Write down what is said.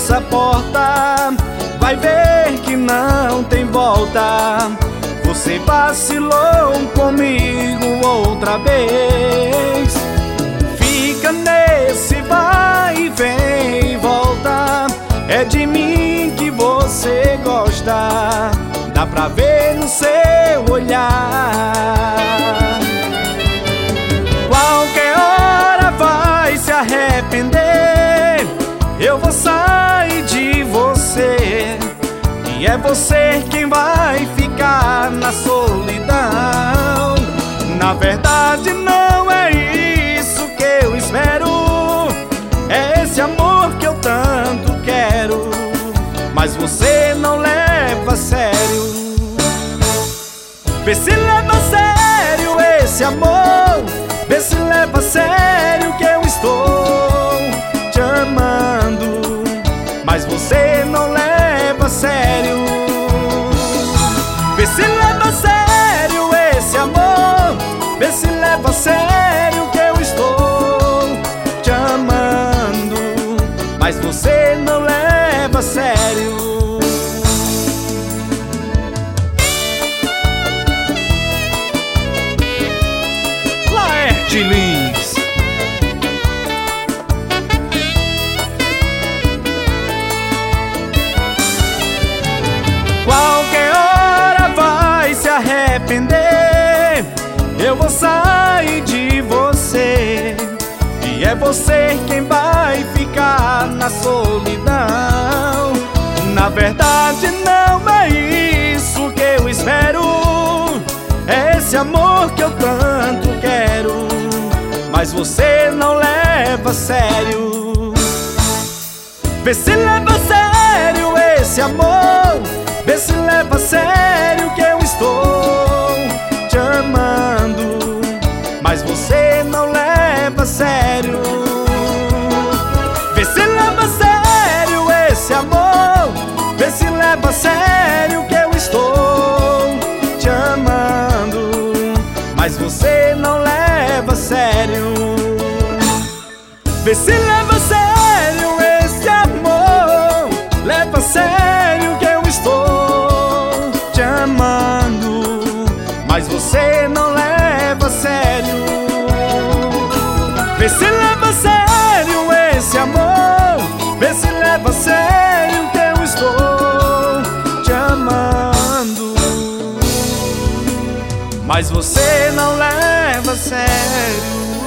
essa porta, vai ver que não tem volta. Você vacilou comigo outra vez. Fica nesse vai e vem e volta. É de mim que você gosta, dá pra ver no seu olhar. Qualquer hora vai se arrepender. Eu vou sair de você, e é você quem vai ficar na solidão. Na verdade não é isso que eu espero, é esse amor que eu tanto quero, mas você não leva a sério. Vê se leva a sério esse amor, vê se leva a sério que eu estou te amando, mas você não leva a sério. Vê se leva a sério esse amor, vê se leva a sério que eu estou te amando, mas você não leva a sério. Laerte Lins. Qualquer hora vai se arrepender. Eu vou sair de você, e é você quem vai ficar na solidão. Na verdade não é isso que eu espero, é esse amor que eu tanto quero, mas você não leva a sério. Vê se leva a sério esse amor, vê se leva a sério que eu estou te amando, mas você não leva a sério. Vê se leva a sério esse amor, vê se leva a sério que eu estou te amando, mas você não leva a sério. Vê se leva a sério esse amor, leva a sério que eu estou te amando, mas você não leva a sério. Vê se leva a sério esse amor, vê se leva a sério que eu estou te amando, mas você não leva a sério.